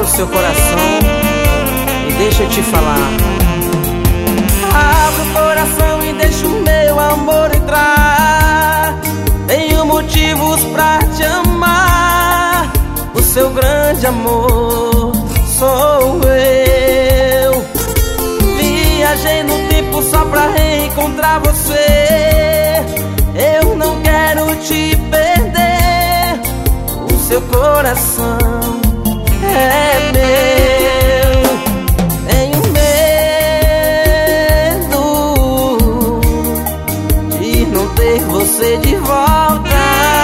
o seu coração e deixa eu te falar. Abra o coração e deixa o meu amor entrar. Tenho motivos pra te amar. O seu grande amor sou eu. Viajei no tempo só pra reencontrar você. Eu não quero te perder. O seu coração é meu. Tenho medo de não ter você de volta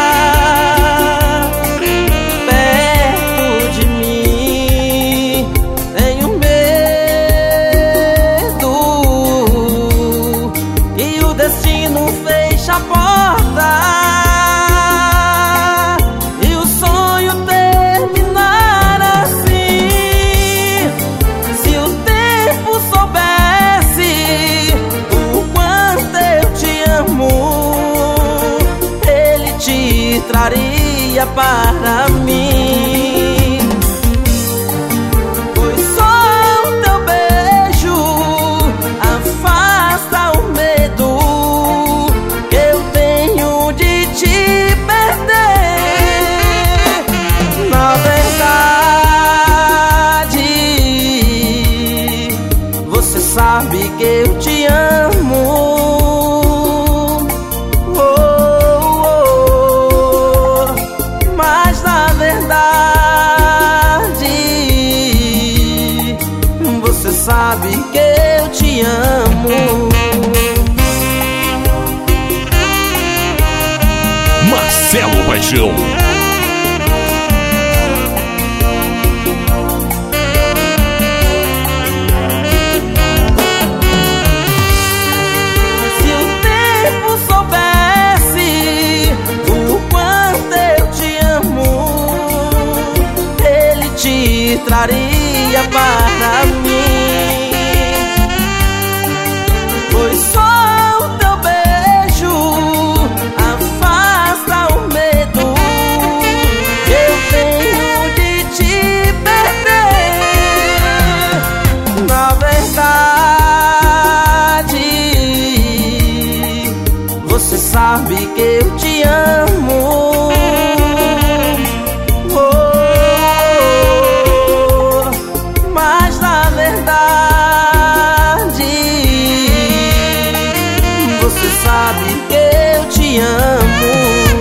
perto de mim. Tenho medo que o destino feche a porta e o sonho terminar assim. Se o tempo soubesse o quanto eu te amo, ele te traria para mim. Pois só o teu beijo afasta o medo que eu tenho de te perder. Na verdade, você sabe que eu te amo. Mas na verdade, você sabe que eu te amo. Marcelo Paixão. Se o tempo soubesse o quanto eu te amo, ele te traria para mim. Pois só o teu beijo afasta o medo que eu tenho de te perder. Na verdade, você sabe que eu te amo. Mas na verdade, você sabe que eu te amo.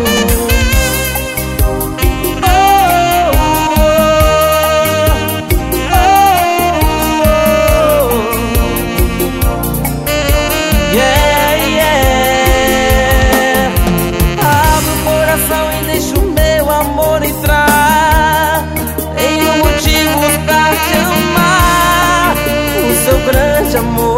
Yeah, yeah. Abra o coração e deixa o meu amor entrar. Tenho motivos pra te amar. O seu grande amor